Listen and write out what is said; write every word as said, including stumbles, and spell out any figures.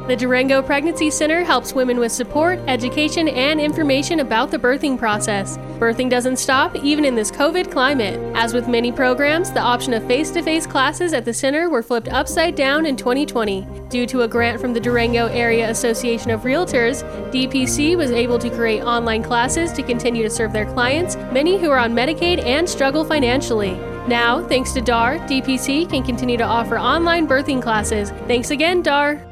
The Durango Pregnancy Center helps women with support, education, and information about the birthing process. Birthing doesn't stop, even in this COVID climate. As with many programs, the option of face-to-face classes at the center were flipped upside down in twenty twenty. Due to a grant from the Durango Area Association of Realtors, D P C was able to create online classes to continue to serve their clients, many who are on Medicaid and struggle financially. Now, thanks to D A R, D P C can continue to offer online birthing classes. Thanks again, D A R!